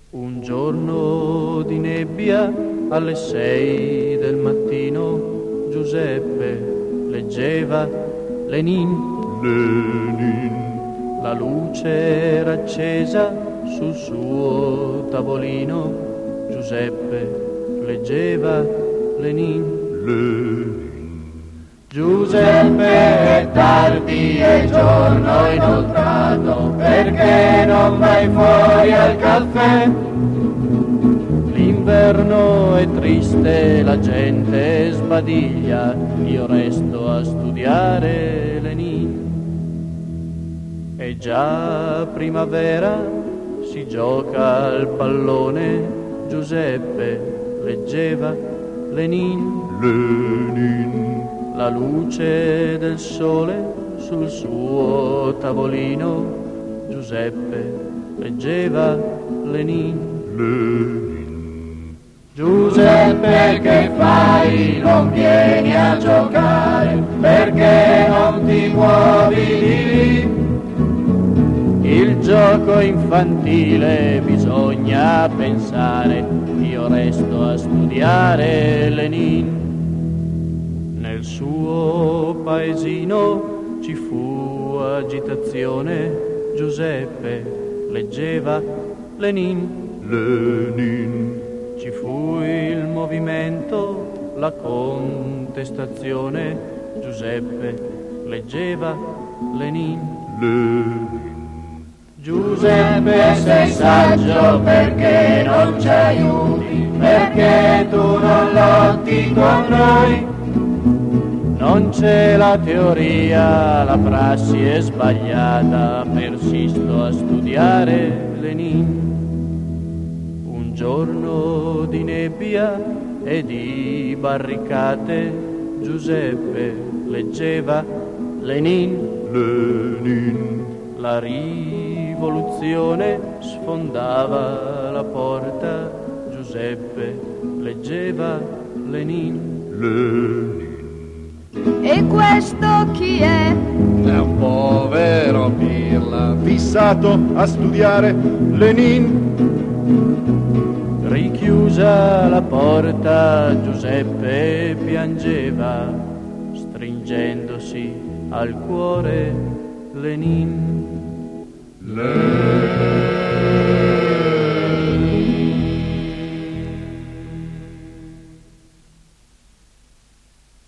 Un giorno di nebbia alle 6 del mattino Giuseppe leggeva Lenin. La luce era accesa sul suo tavolino. Giuseppe leggeva Lenin. Giuseppe, è tardi, è giorno inoltrato, perché non vai fuori al caffè? L'inverno è triste, la gente sbadiglia, io resto a studiare Lenin. È già primavera, si gioca al pallone, Giuseppe leggeva Lenin. La luce del sole sul suo tavolino, Giuseppe leggeva Lenin. Giuseppe, che fai? Non vieni a giocare, perché non ti muovi di lì? Il gioco infantile bisogna pensare, io resto a studiare Lenin. Nel suo paesino ci fu agitazione, Giuseppe leggeva Lenin. Ci fu il movimento, la contestazione, Giuseppe leggeva Lenin. Giuseppe, sei saggio, perché non ci aiuti, perché tu non lotti con noi? Non c'è la teoria, la prassi è sbagliata, persisto a studiare Lenin. Un giorno di nebbia e di barricate, Giuseppe leggeva Lenin. La rivoluzione sfondava la porta, Giuseppe leggeva Lenin. E questo chi è? È un povero pirla fissato a studiare Lenin. Richiusa la porta, Giuseppe piangeva, stringendosi al cuore Lenin.